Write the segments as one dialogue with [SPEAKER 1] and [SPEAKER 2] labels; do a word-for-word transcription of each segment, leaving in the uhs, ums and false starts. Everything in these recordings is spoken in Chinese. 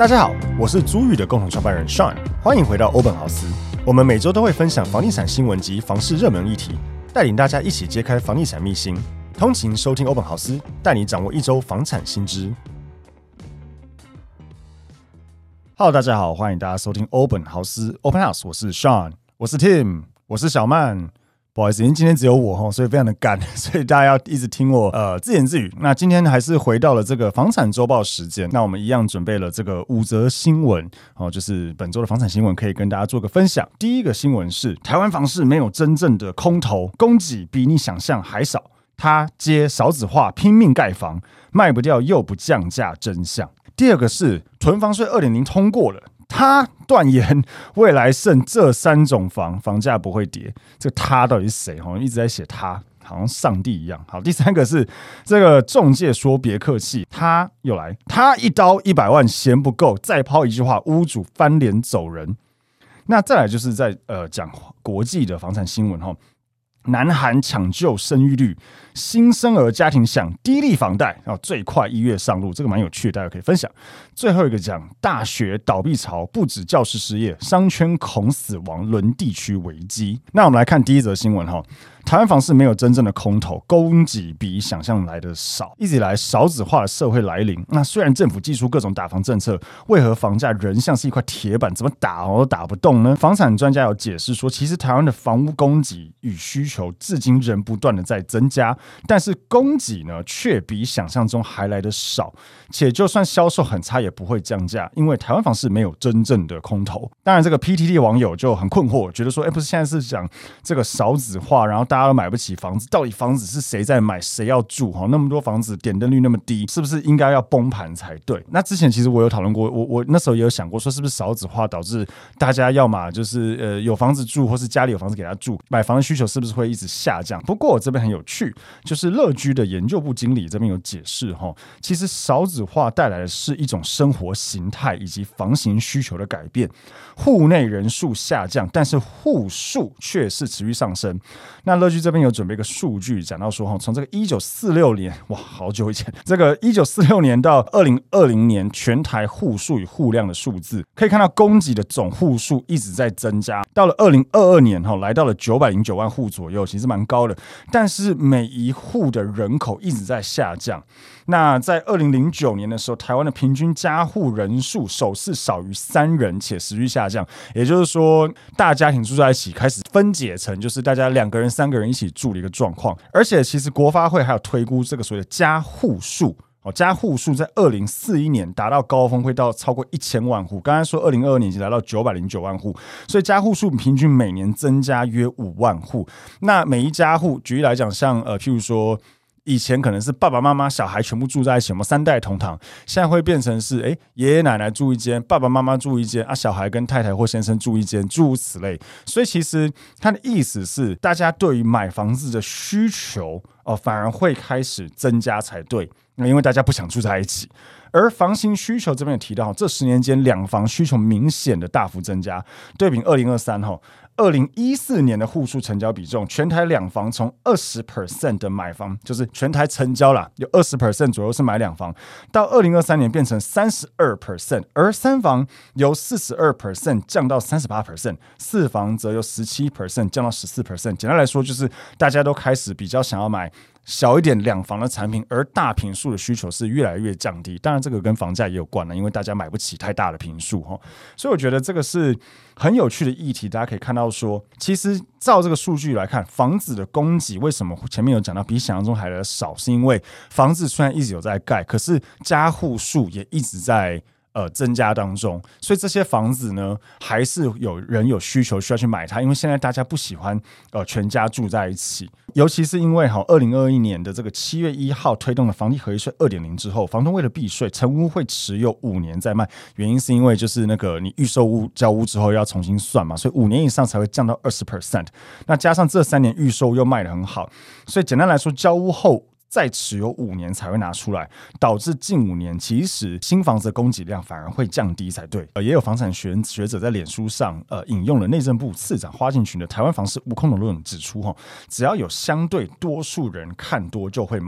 [SPEAKER 1] 大家好，我是租宇的共同创办人 Sean， 欢迎回到欧本豪斯。我们每周都会分享房地产新闻及房市热门议题，带领大家一起揭开房地产秘辛。通勤收听欧本豪斯，带你掌握一周房产新知。Hello， 大家好，欢迎大家收听欧本豪斯 Open House， 我是 Sean， 我是 Tim， 我是小曼。不好意思，因为今天只有我，所以非常的干，所以大家要一直听我呃自言自语。那今天还是回到了这个房产周报时间，那我们一样准备了这个五则新闻，哦，就是本周的房产新闻，可以跟大家做个分享。第一个新闻是台湾房市没有真正的空头，供给比你想象还少，他接少子化拼命盖房，卖不掉又不降价真相。第二个是囤房税 二点零 通过了。他断言未来剩这三种房，房价不会跌。这个他到底是谁？好像一直在写他，好像上帝一样。好，第三个是这个仲介说别客气，他又来，他一刀一百万嫌不够，再抛一句话，屋主翻脸走人。那再来就是在呃讲国际的房产新闻哈。南韩抢救生育率，新生儿家庭享低利房贷，最快一月上路，这个蛮有趣的，大家可以分享。最后一个讲大学倒闭潮，不止教师失业，商圈恐死亡，沦地区危机。那我们来看第一则新闻哈。台湾房市没有真正的空头，供给比想象来的少。一直以来少子化的社会来临，那虽然政府祭出各种打房政策，为何房价仍像是一块铁板，怎么打都打不动呢？房产专家有解释说，其实台湾的房屋供给与需求至今仍不断的在增加，但是供给呢却比想象中还来的少，且就算销售很差也不会降价，因为台湾房市没有真正的空头。当然，这个 P T T 网友就很困惑，觉得说，哎，不是现在是讲这个少子化，然后大家都买不起房子，到底房子是谁在买，谁要住？那么多房子点灯率那么低，是不是应该要崩盘才对？那之前其实我有讨论过，我我那时候也有想过，说是不是少子化导致大家要嘛就是呃有房子住，或是家里有房子给他住，买房的需求是不是会一直下降？不过我这边很有趣，就是乐居的研究部经理这边有解释哈，其实少子化带来的是一种生活形态以及房型需求的改变，户内人数下降，但是户数却是持续上升。那乐居这边有准备一个数据，讲到说，从这个一九四六年，哇，好久以前，这个一九四六年到二零二零年，全台户数与户量的数字，可以看到供给的总户数一直在增加，到了二零二二年，来到了九百零九万户左右，其实蛮高的，但是每一户的人口一直在下降。那在二零零九年的时候，台湾的平均家户人数首次少于三人，且持续下降，也就是说，大家庭住在一起开始分解成就是大家两个人、三个人一起住的一个状况。而且，其实国发会还有推估这个所谓的家户数。哦，家户数在二零四一年达到高峰，会到超过一千万户。刚才说二零二二年已经来到九百零九万户，所以家户数平均每年增加约五万户。那每一家户，举例来讲，像呃，譬如说。以前可能是爸爸妈妈小孩全部住在一起，我们三代同堂，现在会变成是哎爷爷奶奶住一间，爸爸妈妈住一间啊，小孩跟太太或先生住一间，诸如此类。所以其实他的意思是，大家对于买房子的需求哦，反而会开始增加才对，因为大家不想住在一起。而房型需求这边也提到，这十年间两房需求明显的大幅增加，对比二零二三哈。二零一四年的户数成交比重，全台两房从 百分之二十 的买房，就是全台成交啦，有 百分之二十 左右是买两房，到二零二三年变成 百分之三十二， 而三房由 百分之四十二 降到 百分之三十八， 四房则由 百分之十七 降到 百分之十四。 简单来说，就是大家都开始比较想要买小一点两房的产品，而大坪数的需求是越来越降低。当然，这个跟房价也有关了，因为大家买不起太大的坪数，所以我觉得这个是很有趣的议题。大家可以看到说，其实照这个数据来看，房子的供给为什么前面有讲到比想象中还来的少，是因为房子虽然一直有在盖，可是家户数也一直在呃增加当中，所以这些房子呢，还是有人有需求需要去买它，因为现在大家不喜欢呃全家住在一起，尤其是因为哈二零二一年的这个七月一号推动了房地合一税 二点零 之后，房东为了避税，成屋会持有五年再卖，原因是因为就是那个你预售屋交屋之后要重新算嘛，所以五年以上才会降到 百分之二十， 那加上这三年预售又卖得很好，所以简单来说，交屋后再持有五年才会拿出来，导致近五年其实新房子的供给量反而会降低才对。呃、也有房产学学者在脸书上呃引用了内政部次长花敬群的台湾房市无空头论指出，只要有相对多数人看多就会买。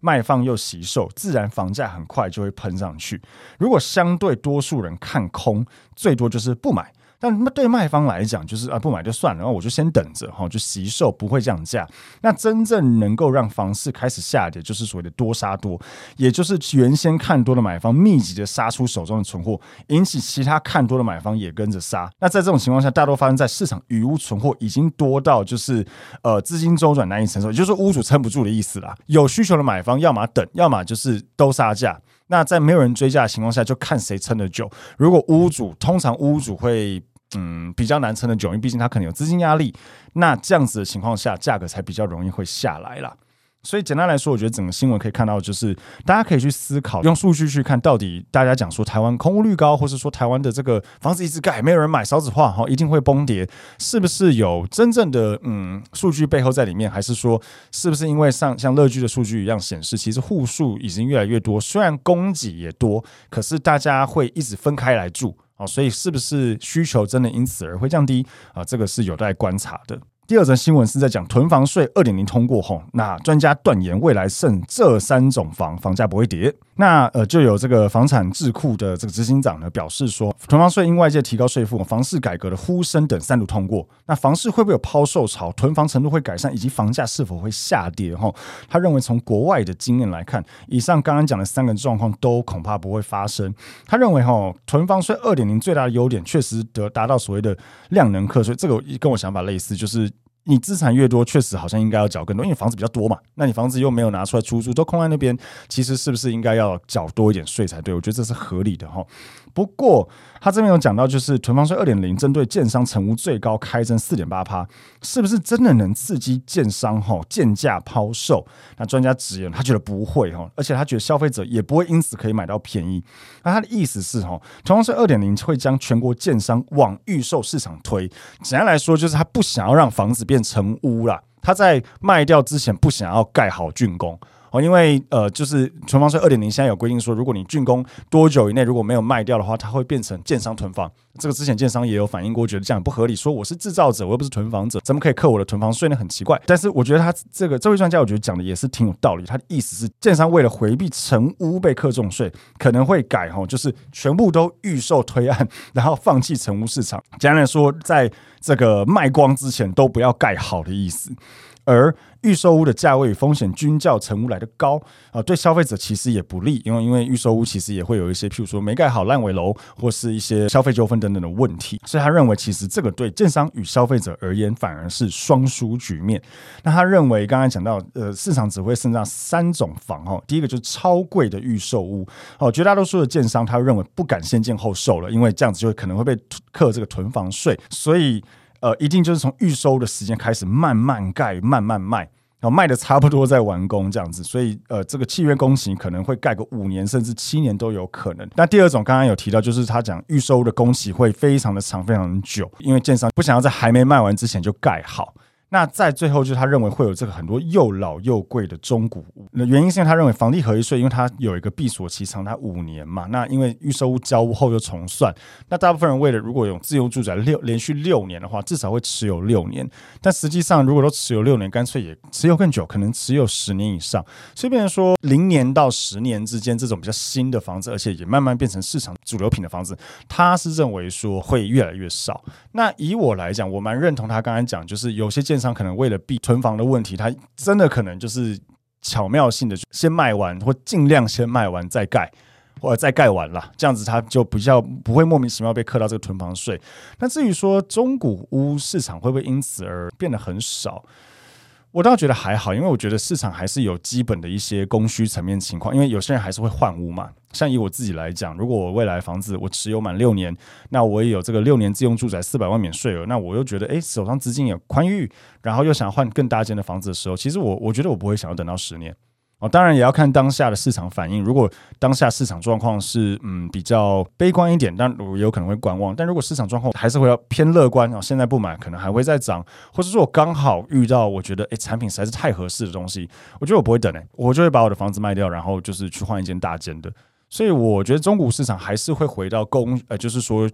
[SPEAKER 1] 卖方又惜售，自然房价很快就会喷上去。如果相对多数人看空，最多就是不买。但对卖方来讲，就是啊不买就算了，然后我就先等着，就惜售不会降价。那真正能够让房市开始下跌，就是所谓的多杀多，也就是原先看多的买方密集的杀出手中的存货，引起其他看多的买方也跟着杀。那在这种情况下，大多发生在市场余屋存货已经多到就是呃资金周转难以承受，也就是屋主撑不住的意思啦。有需求的买方要么等，要么就是都杀价。那在没有人追价的情况下，就看谁撑得久。如果屋主，通常屋主会嗯，比较难撑得久，因为毕竟他可能有资金压力，那这样子的情况下，价格才比较容易会下来啦。所以简单来说，我觉得整个新闻可以看到，就是大家可以去思考，用数据去看到底大家讲说台湾空屋率高，或是说台湾的这个房子一直盖，没有人买，少子化一定会崩跌，是不是有真正的嗯数据背后在里面，还是说是不是因为像像乐居的数据一样显示，其实户数已经越来越多，虽然供给也多，可是大家会一直分开来住。所以是不是需求真的因此而会降低啊？这个是有待观察的。第二则新闻是在讲囤房税 二点零 通过后，那专家断言未来剩这三种房房价不会跌。那呃就有这个房产智库的这个执行长呢表示说，囤房税因外界提高税负、房市改革的呼声等三读通过，那房市会不会有抛售潮、囤房程度会改善，以及房价是否会下跌？他认为从国外的经验来看，以上刚刚讲的三个状况都恐怕不会发生。他认为囤房税 二点零 最大的优点确实得达到所谓的量能课税，这个跟我想法类似，就是你资产越多，确实好像应该要缴更多，因为房子比较多嘛。那你房子又没有拿出来出租，都空在那边，其实是不是应该要缴多一点税才对？我觉得这是合理的哈。不过他这边有讲到，就是囤房税 二点零 针对建商成屋最高开征 百分之四点八， 是不是真的能刺激建商贱价抛售？那专家直言他觉得不会，而且他觉得消费者也不会因此可以买到便宜。那他的意思是囤房税 二点零 会将全国建商往预售市场推，简单来说就是他不想要让房子变成屋啦，他在卖掉之前不想要盖好竣工。因为呃，就是囤房税 二点零 现在有规定说，如果你竣工多久以内如果没有卖掉的话，它会变成建商囤房。这个之前建商也有反映过，觉得这样不合理，说我是制造者，我又不是囤房者，怎么可以课我的囤房税呢？很奇怪。但是我觉得他这个这位专家，我觉得讲的也是挺有道理。他的意思是，建商为了回避成屋被课重税，可能会改就是全部都预售推案，然后放弃成屋市场。简单来说，在这个卖光之前都不要盖好的意思。而预售屋的价位与风险均较成屋来的高，呃，对消费者其实也不利，因为因为预售屋其实也会有一些，譬如说没盖好烂尾楼，或是一些消费纠纷等等的问题，所以他认为其实这个对建商与消费者而言反而是双输局面。那他认为刚才讲到，呃，市场只会剩下三种房哦，第一个就是超贵的预售屋哦，绝大多数的建商他认为不敢先建后售了，因为这样子就可能会被课这个囤房税，所以。呃，一定就是从预售的时间开始慢慢盖、慢慢卖，然后卖的差不多再完工这样子，所以呃，这个契约工期可能会盖个五年甚至七年都有可能。那第二种刚刚有提到，就是他讲预售的工期会非常的长、非常的久，因为建商不想要在还没卖完之前就盖好。那在最后就是他认为会有这个很多又老又贵的中古屋，那原因是因为他认为房地合一税，因为它有一个闭锁期长达五年嘛，那因为预售屋交屋后又重算，那大部分人为了如果有自由住宅六连续六年的话，至少会持有六年，但实际上如果都持有六年，干脆也持有更久，可能持有十年以上，所以变成说零年到十年之间这种比较新的房子，而且也慢慢变成市场主流品的房子，他是认为说会越来越少。那以我来讲，我蛮认同他刚才讲，就是有些建商可能为了避囤房的问题，他真的可能就是巧妙性的先卖完，或尽量先卖完再盖，或者再盖完啦，这样子他就比较不会莫名其妙被课到这个囤房税。那至于说中古屋市场会不会因此而变得很少，我倒觉得还好，因为我觉得市场还是有基本的一些供需层面情况，因为有些人还是会换屋嘛。像以我自己来讲，如果我未来房子我持有满六年，那我也有这个六年自用住宅四百万免税额，那我又觉得哎手上资金也宽裕，然后又想换更大间的房子的时候，其实我我觉得我不会想要等到十年。哦，当然也要看当下的市场反应。如果当下市场状况是嗯比较悲观一点，但我有可能会观望。但如果市场状况还是会要偏乐观，哦，现在不买可能还会再涨，或者说我刚好遇到我觉得哎产品实在是太合适的东西，我觉得我不会等哎，我就会把我的房子卖掉，然后就是去换一间大间的。所以我觉得中古市场还是会回到供，呃，就是说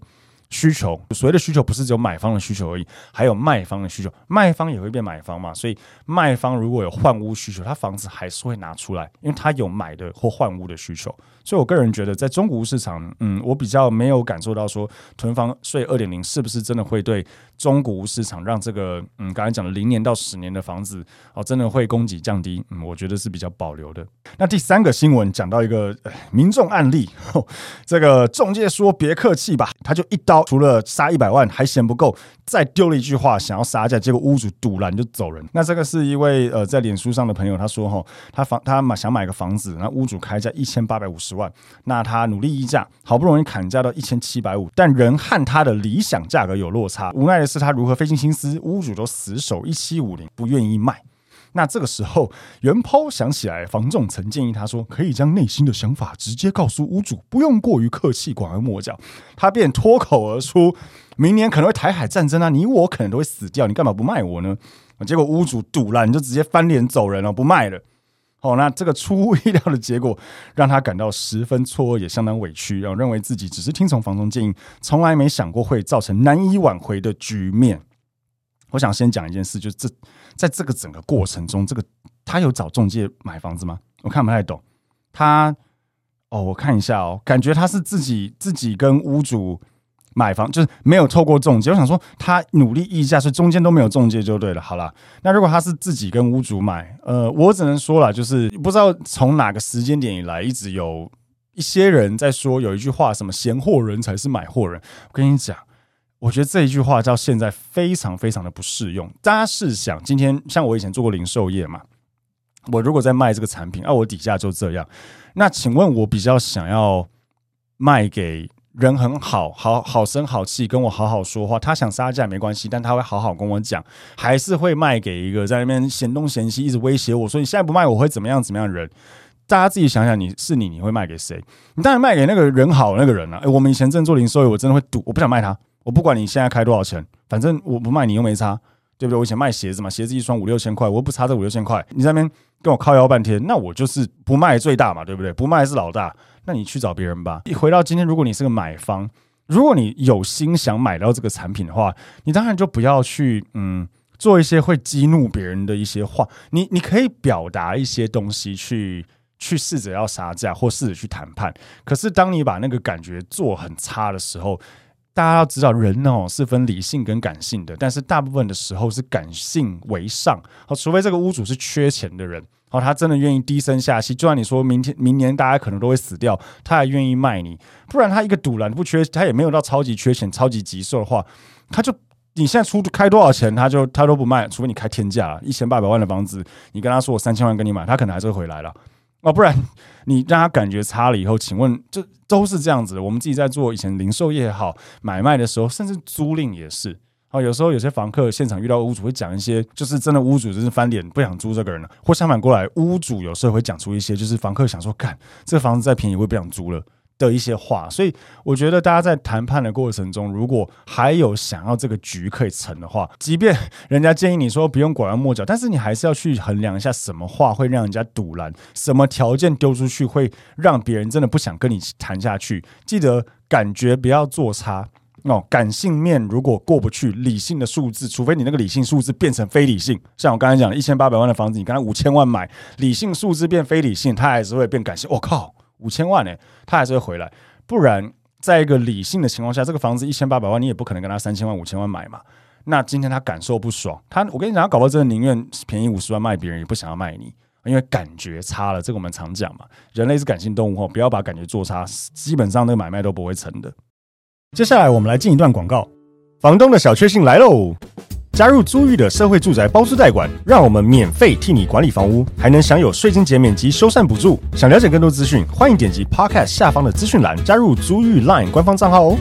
[SPEAKER 1] 需求，所谓的需求不是只有买方的需求而已，还有卖方的需求，卖方也会变买方嘛，所以卖方如果有换屋需求，他房子还是会拿出来，因为他有买的或换屋的需求。所以我个人觉得在中古屋市场，嗯，我比较没有感受到说囤房税 二点零 是不是真的会对中古屋市场让这个嗯刚才讲的零年到十年的房子哦真的会供给降低，嗯，我觉得是比较保留的。那第三个新闻讲到一个、呃、民众案例，哦，这个仲介说别客气吧，他就一刀除了杀一百万还嫌不够，再丢了一句话想要杀价，结果屋主赌烂就走人。那这个是一位呃在脸书上的朋友，他说齁，他房他想买个房子，那屋主开价一千八百五十万，那他努力议价，好不容易砍价到一千七百五十，但仍和他的理想价格有落差。无奈的是，他如何费尽心思，屋主都死守一七五零，不愿意卖。那这个时候，原 po 想起来，房仲曾建议他说，可以将内心的想法直接告诉屋主，不用过于客气，拐弯抹角。他便脱口而出：“明年可能会台海战争啊，你我可能都会死掉，你干嘛不卖我呢？”结果屋主赌烂，就直接翻脸走人了，不卖了。哦，那这个出乎意料的结果让他感到十分错愕，也相当委屈，然后认为自己只是听从房仲建议，从来没想过会造成难以挽回的局面。我想先讲一件事，就是这在这个整个过程中，这个他有找仲介买房子吗？我看不太懂。他哦，我看一下哦，感觉他是自己自己跟屋主买房，就是没有透过仲介。我想说，他努力议价，所以中间都没有仲介就对了。好啦，那如果他是自己跟屋主买，呃，我只能说啦，就是不知道从哪个时间点以来，一直有一些人在说有一句话，什么闲货人才是买货人。我跟你讲。我觉得这一句话到现在非常非常的不适用。大家试想，今天像我以前做过零售业嘛，我如果在卖这个产品，啊，我底价就这样，那请问我比较想要卖给人很好，好好声好气，跟我好好说话，他想杀价没关系，但他会好好跟我讲，还是会卖给一个在那边嫌东嫌西，一直威胁我说你现在不卖我会怎么样怎么样的人？大家自己想想，你是你，你会卖给谁？你当然卖给那个人好的那个人啊。欸，我们以前真的做零售业，我真的会赌，我不想卖他。我不管你现在开多少钱，反正我不卖你又没差，对不对？我以前卖鞋子嘛，鞋子一双五六千块，我又不差这五六千块，你在那边跟我靠腰半天，那我就是不卖最大嘛，对不对？不卖是老大，那你去找别人吧。一回到今天，如果你是个买方，如果你有心想买到这个产品的话，你当然就不要去嗯做一些会激怒别人的一些话，你你可以表达一些东西去。去试着要杀价或试着去谈判，可是当你把那个感觉做很差的时候，大家要知道人哦是分理性跟感性的，但是大部分的时候是感性为上，除非这个屋主是缺钱的人，他真的愿意低声下气，就算你说明天明年大家可能都会死掉，他还愿意卖你，不然他一个赌烂不缺，他也没有到超级缺钱超级急售的话，他就你现在出开多少钱，他就他都不卖，除非你开天价，一千八百万的房子，你跟他说我三千万跟你买，他可能还是会回来了。哦，不然你让他感觉差了以后，请问这都是这样子的。我们自己在做以前零售业也好，买卖的时候，甚至租赁也是。哦，有时候有些房客现场遇到屋主会讲一些，就是真的屋主就是翻脸不想租这个人了，或相反过来，屋主有时候会讲出一些，就是房客想说，干这个房子再便宜我也不想租了的一些话。所以我觉得大家在谈判的过程中，如果还有想要这个局可以成的话，即便人家建议你说不用拐弯抹角，但是你还是要去衡量一下什么话会让人家堵拦，什么条件丢出去会让别人真的不想跟你谈下去。记得感觉不要做差哦，感性面如果过不去，理性的数字，除非你那个理性数字变成非理性，像我刚才讲的一千八百万的房子，你刚才五千万买，理性数字变非理性，它还是会变感性。我、哦、靠！五千万呢、欸，他还是会回来。不然，在一个理性的情况下，这个房子一千八百万，你也不可能跟他三千万、五千万买嘛。那今天他感受不爽，他我跟你讲，他搞不好真的宁愿便宜五十万卖别人，也不想要卖你，因为感觉差了。这个我们常讲嘛，人类是感性动物，不要把感觉做差，基本上那个买卖都不会成的。接下来我们来进一段广告，房东的小确幸来喽！加入租寓的社会住宅包租代管，让我们免费替你管理房屋，还能享有税金减免及修缮补助。想了解更多资讯，欢迎点击 Podcast 下方的资讯栏，加入租寓 Line 官方账号哦。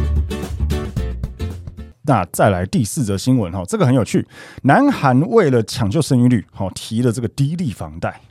[SPEAKER 1] 那再来第四则新闻，这个很有趣。南韩为了抢救生育率，提了这个低利房贷。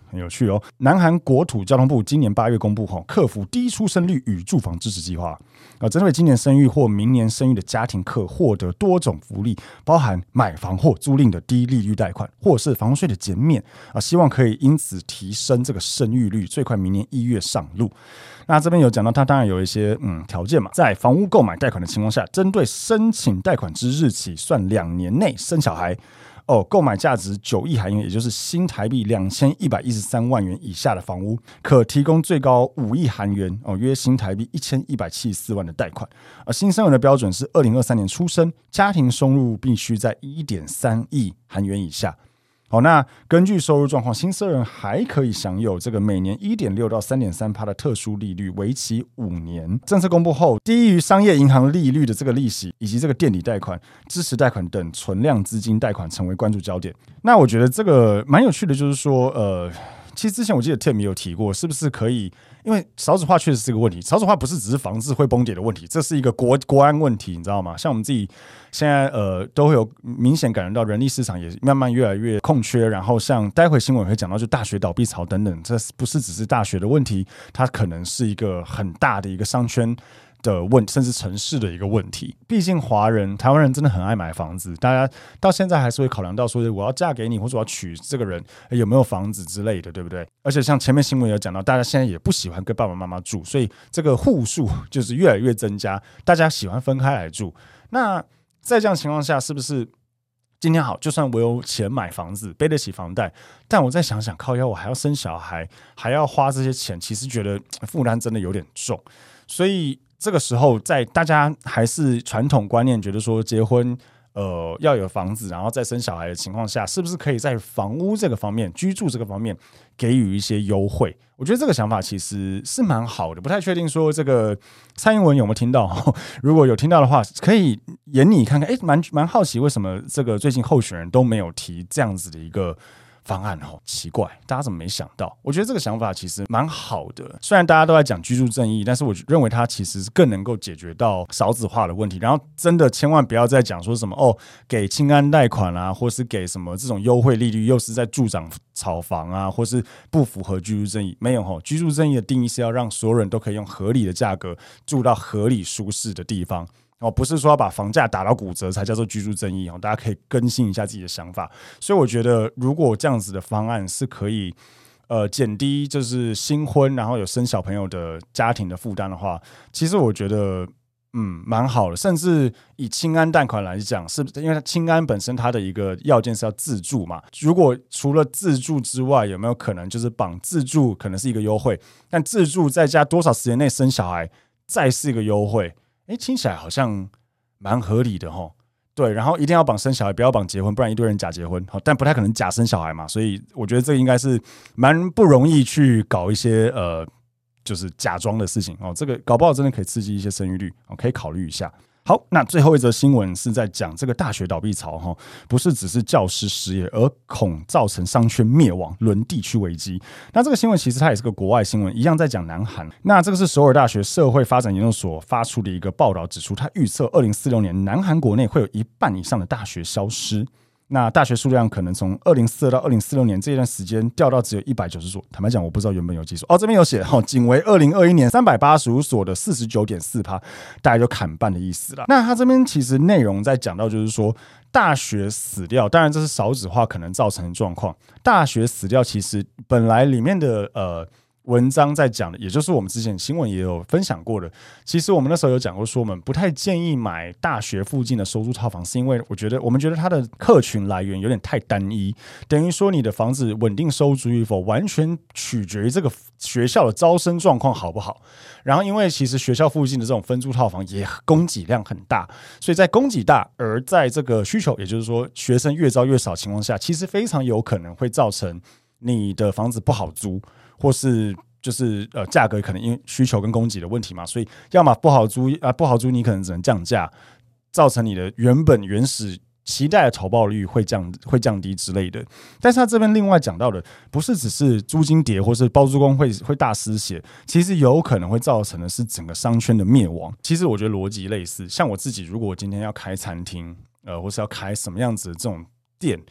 [SPEAKER 1] 很有趣哦。南韩国土交通部今年八月公布后，克服低出生率与住房支持计划，啊，针对今年生育或明年生育的家庭可获得多种福利，包含买房或租赁的低利率贷款，或是房税的减免啊，希望可以因此提升这个生育率，最快明年一月上路。那这边有讲到，它当然有一些嗯条件嘛，在房屋购买贷款的情况下，针对申请贷款之日起算两年内生小孩。哦，购买价值九亿韩元，也就是新台币两千一百一十三万元以下的房屋，可提供最高五亿韩元，哦，约新台币一千一百七十四万的贷款。而新生儿的标准是二零二三年出生，家庭收入必须在一点三亿韩元以下。好，那根据收入状况，新生儿还可以享有这个每年 一点六 到 三点三% 的特殊利率，为期五年。政策公布后，低于商业银行利率的这个利息，以及这个店里贷款、支持贷款等存量资金贷款成为关注焦点。那我觉得这个蛮有趣的，就是说，呃，其实之前我记得 Tim 也有提过，是不是可以？因为少子化确实是个问题，少子化不是只是房子会崩跌的问题，这是一个国国安问题，你知道吗？像我们自己现在呃都会有明显感觉到人力市场也慢慢越来越空缺，然后像待会新闻也会讲到，就大学倒闭潮等等，这不是只是大学的问题，它可能是一个很大的一个商圈的问题，甚至城市的一个问题。毕竟华人、台湾人真的很爱买房子，大家到现在还是会考量到说，我要嫁给你，或者我要娶这个人有没有房子之类的，对不对？而且像前面新闻有讲到，大家现在也不喜欢跟爸爸妈妈住，所以这个户数就是越来越增加，大家喜欢分开来住。那在这样的情况下，是不是今天好，就算我有钱买房子，背得起房贷，但我再想想，靠腰我还要生小孩，还要花这些钱，其实觉得负担真的有点重。所以这个时候，在大家还是传统观念觉得说结婚呃要有房子，然后再生小孩的情况下，是不是可以在房屋这个方面、居住这个方面给予一些优惠？我觉得这个想法其实是蛮好的，不太确定说这个蔡英文有没有听到？如果有听到的话，可以研拟看看。哎，蛮蛮好奇为什么这个最近候选人都没有提这样子的一个方案哦，奇怪，大家怎么没想到？我觉得这个想法其实蛮好的。虽然大家都在讲居住正义，但是我认为它其实更能够解决到少子化的问题。然后真的千万不要再讲说什么哦，给青安贷款啊，或是给什么这种优惠利率，又是在助长炒房啊，或是不符合居住正义。没有哦，居住正义的定义是要让所有人都可以用合理的价格住到合理舒适的地方。哦，不是说要把房价打到骨折才叫做居住正义哦，大家可以更新一下自己的想法。所以我觉得，如果这样子的方案是可以，呃，减低就是新婚然后有生小朋友的家庭的负担的话，其实我觉得，嗯，蛮好的。甚至以青安贷款来讲，是因为青安本身它的一个要件是要自住嘛。如果除了自住之外，有没有可能就是绑自住可能是一个优惠，但自住再加多少时间内生小孩再是一个优惠？哎，听起来好像蛮合理的齁。对，然后一定要绑生小孩，不要绑结婚，不然一堆人假结婚。好，但不太可能假生小孩嘛，所以我觉得这应该是蛮不容易去搞一些呃，就是假装的事情哦。这个搞不好真的可以刺激一些生育率，哦，可以考虑一下。好，那最后一则新闻是在讲这个大学倒闭潮哈，不是只是教师失业，而恐造成商圈灭亡，沦地区危机。那这个新闻其实它也是个国外新闻，一样在讲南韩。那这个是首尔大学社会发展研究所发出的一个报道，指出它预测二零四六年南韩国内会有一半以上的大学消失。那大学数量可能从二零四二到二零四六年这一段时间掉到只有一百九十所。坦白讲，我不知道原本有几所哦，这边有写哦，仅为二零二一年三百八十五所的 百分之四十九点四， 大概就砍半的意思啦。那他这边其实内容在讲到就是说，大学死掉，当然这是少子化可能造成的状况。大学死掉，其实本来里面的呃。文章在讲的，也就是我们之前新闻也有分享过的。其实我们那时候有讲过，说我们不太建议买大学附近的收租套房，是因为我觉得我们觉得它的客群来源有点太单一，等于说你的房子稳定收租与否，完全取决于这个学校的招生状况好不好。然后，因为其实学校附近的这种分租套房也供给量很大，所以在供给大而在这个需求，也就是说学生越招越少的情况下，其实非常有可能会造成你的房子不好租。或是就是呃价格可能因为需求跟供给的问题嘛，所以要么不好租啊，不好租你可能只能降价，造成你的原本原始期待的投报率会降会降低之类的。但是他这边另外讲到的，不是只是租金跌或是包租公会会大失血，其实有可能会造成的是整个商圈的灭亡。其实我觉得逻辑类似，像我自己如果我今天要开餐厅，呃，或是要开什么样子的这种店。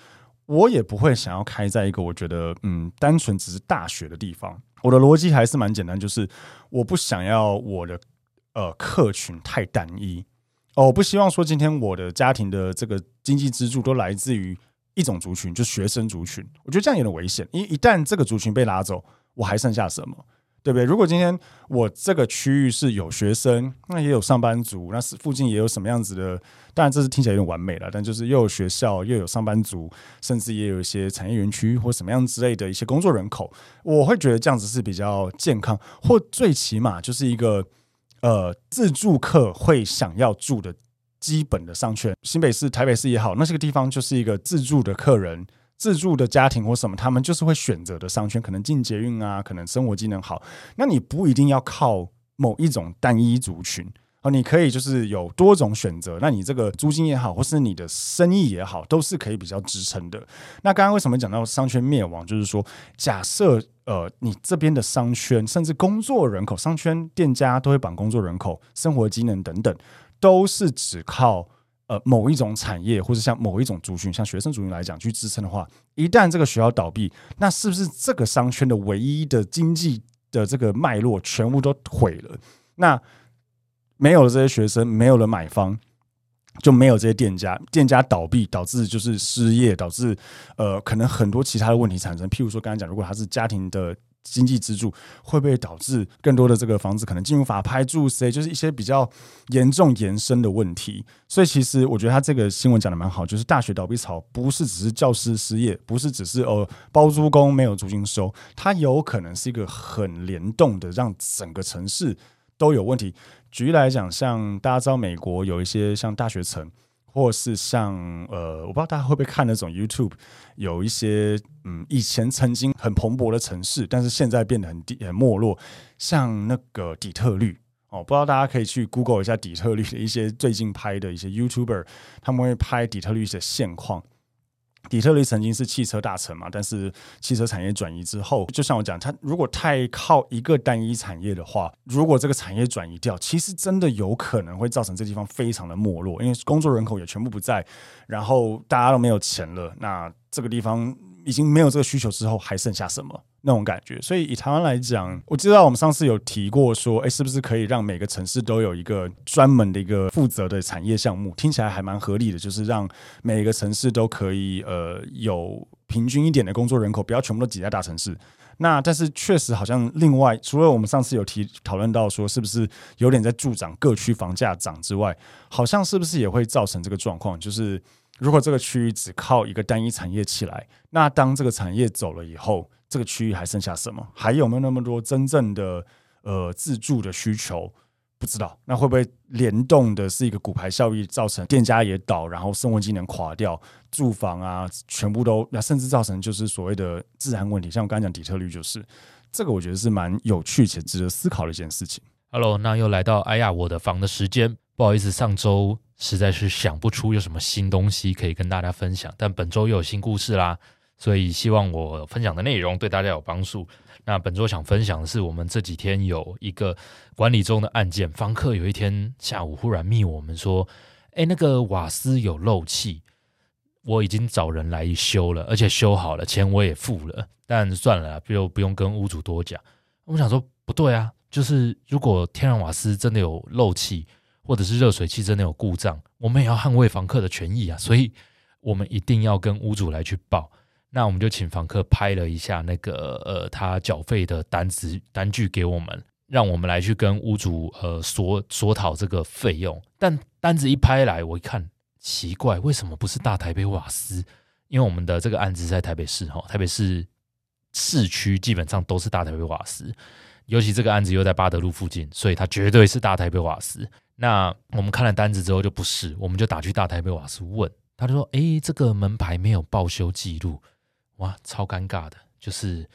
[SPEAKER 1] 我也不会想要开在一个我觉得嗯单纯只是大学的地方。我的逻辑还是蛮简单，就是我不想要我的呃客群太单一哦，我不希望说今天我的家庭的这个经济支柱都来自于一种族群，就是学生族群。我觉得这样有点危险，因为一旦这个族群被拉走，我还剩下什么？对不对？如果今天我这个区域是有学生，那也有上班族，那附近也有什么样子的？当然这是听起来有点完美了，但就是又有学校，又有上班族，甚至也有一些产业园区或什么样之类的一些工作人口，我会觉得这样子是比较健康，或最起码就是一个呃自住客会想要住的基本的商圈。新北市、台北市也好，那些个地方就是一个自住的客人。自住的家庭或什么，他们就是会选择的商圈，可能进捷运啊，可能生活机能好。那你不一定要靠某一种单一族群，你可以就是有多种选择。那你这个租金也好，或是你的生意也好，都是可以比较支撑的。那刚刚为什么讲到商圈灭亡，就是说，假设呃你这边的商圈，甚至工作人口，商圈店家都会绑工作人口、生活机能等等，都是只靠。呃，某一种产业或者像某一种族群，像学生族群来讲去支撑的话，一旦这个学校倒闭，那是不是这个商圈的唯一的经济的这个脉络全部都毁了？那没有了这些学生，没有了买方，就没有这些店家，店家倒闭导致就是失业，导致呃可能很多其他的问题产生。譬如说刚才讲，如果他是家庭的经济支柱，会不会导致更多的这个房子可能进入法拍住谁，就是一些比较严重延伸的问题。所以其实我觉得他这个新闻讲的蛮好，就是大学倒闭潮不是只是教师失业，不是只是哦包租公没有租金收，它有可能是一个很联动的，让整个城市都有问题。举例来讲，像大家知道美国有一些像大学城。或是像呃，我不知道大家会不会看那种 YouTube， 有一些嗯，以前曾经很蓬勃的城市，但是现在变得很很没落，像那个底特律哦，不知道大家可以去 Google 一下底特律的一些最近拍的一些 YouTuber， 他们会拍底特律的现况。底特律曾经是汽车大城嘛，但是汽车产业转移之后，就像我讲，它如果太靠一个单一产业的话，如果这个产业转移掉，其实真的有可能会造成这地方非常的没落，因为工作人口也全部不在，然后大家都没有钱了，那这个地方已经没有这个需求之后，还剩下什么？那种感觉。所以以台湾来讲，我知道我们上次有提过说，哎，是不是可以让每个城市都有一个专门的一个负责的产业项目？听起来还蛮合理的，就是让每个城市都可以呃有平均一点的工作人口，不要全部都挤在大城市。那但是确实好像另外，除了我们上次有提讨论到说，是不是有点在助长各区房价涨之外，好像是不是也会造成这个状况，就是如果这个区域只靠一个单一产业起来，那当这个产业走了以后，这个区域还剩下什么？还有没有那么多真正的呃自住的需求？不知道。那会不会联动的是一个骨牌效应，造成店家也倒，然后生活机能垮掉，住房啊全部都，甚至造成就是所谓的治安问题？像我刚才讲底特律，就是这个，我觉得是蛮有趣且值得思考的一件事情。
[SPEAKER 2] Hello， 那又来到哎呀我的房的时间，不好意思，上周实在是想不出有什么新东西可以跟大家分享，但本周又有新故事啦。所以希望我分享的内容对大家有帮助。那本周想分享的是，我们这几天有一个管理中的案件，房客有一天下午忽然密我们说，哎，那个瓦斯有漏气，我已经找人来修了，而且修好了，钱我也付了，但算了啦，就不用跟屋主多讲。我想说不对啊，就是如果天然瓦斯真的有漏气，或者是热水器真的有故障，我们也要捍卫房客的权益啊，所以我们一定要跟屋主来去报。那我们就请房客拍了一下那个呃他缴费的单子单据给我们，让我们来去跟屋主呃索索讨这个费用。但单子一拍来，我一看奇怪，为什么不是大台北瓦斯？因为我们的这个案子是在台北市哈，台北市市区基本上都是大台北瓦斯，尤其这个案子又在八德路附近，所以它绝对是大台北瓦斯。那我们看了单子之后就不是，我们就打去大台北瓦斯问，他就说：“哎，这个门牌没有报修记录。”哇，超尴尬的，就是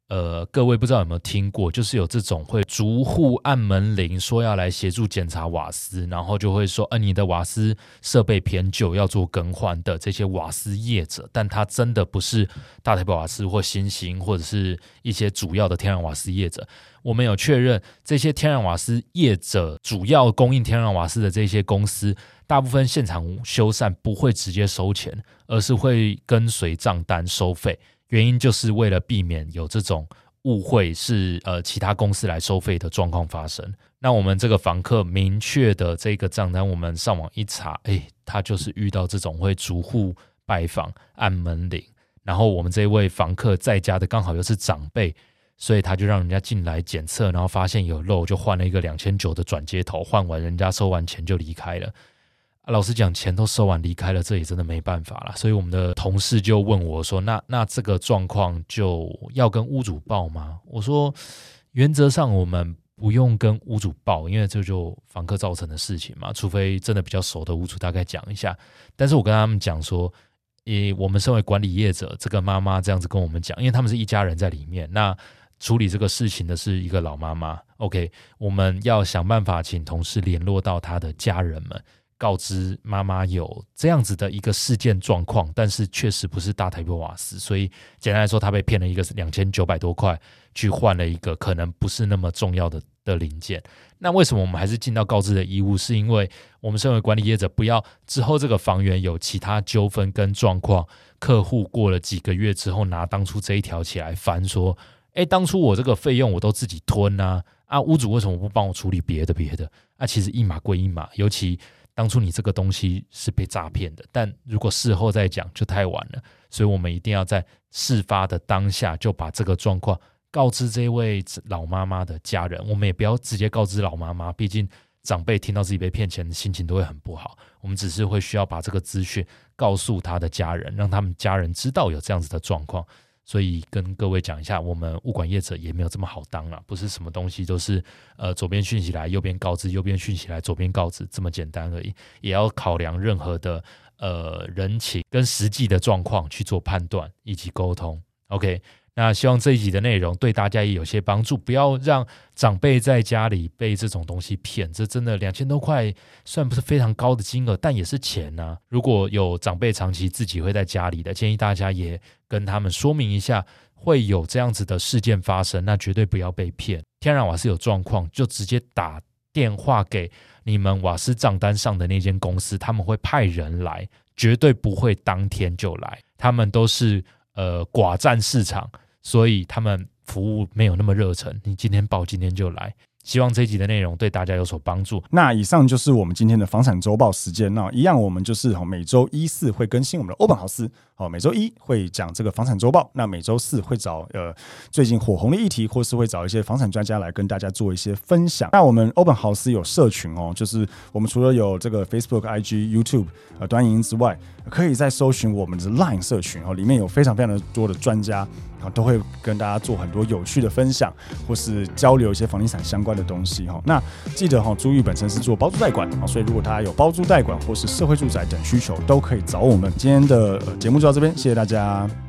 [SPEAKER 2] 呃，各位不知道有没有听过，就是有这种会逐户按门铃说要来协助检查瓦斯，然后就会说，呃，你的瓦斯设备偏旧要做更换的这些瓦斯业者，但他真的不是大台北瓦斯或新兴或者是一些主要的天然瓦斯业者。我们有确认，这些天然瓦斯业者主要供应天然瓦斯的这些公司，大部分现场修繕不会直接收钱，而是会跟随账单收费。原因就是为了避免有这种误会是呃其他公司来收费的状况发生。那我们这个房客明确的这个账单，我们上网一查，哎，他就是遇到这种会逐户拜访按门铃，然后我们这位房客在家的刚好又是长辈，所以他就让人家进来检测，然后发现有漏，就换了一个两千九的转接头，换完人家收完钱就离开了。老实讲，钱都收完离开了，这也真的没办法了。所以我们的同事就问我说，那那这个状况就要跟屋主报吗？我说原则上我们不用跟屋主报，因为这就房客造成的事情嘛，除非真的比较熟的屋主大概讲一下。但是我跟他们讲说，诶，我们身为管理业者，这个妈妈这样子跟我们讲，因为他们是一家人在里面，那处理这个事情的是一个老妈妈 OK， 我们要想办法请同事联络到她的家人们，告知妈妈有这样子的一个事件状况，但是确实不是大台北瓦斯，所以简单来说，他被骗了一个两千九百多块，去换了一个可能不是那么重要的的零件。那为什么我们还是尽到告知的义务？是因为我们身为管理业者，不要之后这个房源有其他纠纷跟状况，客户过了几个月之后拿当初这一条起来翻说，哎，当初我这个费用我都自己吞啊，啊，屋主为什么不帮我处理别的别的？啊，其实一码归一码，尤其当初你这个东西是被诈骗的，但如果事后再讲就太晚了，所以我们一定要在事发的当下就把这个状况告知这位老妈妈的家人。我们也不要直接告知老妈妈，毕竟长辈听到自己被骗钱，心情都会很不好。我们只是会需要把这个资讯告诉他的家人，让他们家人知道有这样子的状况。所以跟各位讲一下，我们物管业者也没有这么好当啦，不是什么东西都是呃左边讯息来右边告知，右边讯息来左边告知这么简单而已，也要考量任何的呃人情跟实际的状况去做判断以及沟通。 OK， 那希望这一集的内容对大家也有些帮助，不要让长辈在家里被这种东西骗，这真的两千多块虽然不是非常高的金额，但也是钱啊。如果有长辈长期自己会在家里的，建议大家也跟他们说明一下会有这样子的事件发生，那绝对不要被骗。天然瓦斯有状况就直接打电话给你们瓦斯账单上的那间公司，他们会派人来，绝对不会当天就来，他们都是呃寡占市场，所以他们服务没有那么热忱，你今天报今天就来。希望这一集的内容对大家有所帮助。
[SPEAKER 1] 那以上就是我们今天的房产周报时间。那一样，我们就是每周一四会更新我们的欧本豪斯。每周一会讲这个房产周报，那每周四会找呃最近火红的议题，或是会找一些房产专家来跟大家做一些分享。那我们欧本豪斯有社群哦，就是我们除了有这个 Facebook、I G、YouTube 呃短影音之外，可以再搜寻我们的 Line 社群哦，里面有非常非常的多的专家。都会跟大家做很多有趣的分享，或是交流一些房地产相关的东西。那记得朱玉本身是做包租代管，所以如果大家有包租代管或是社会住宅等需求，都可以找我们。今天的节目就到这边，谢谢大家。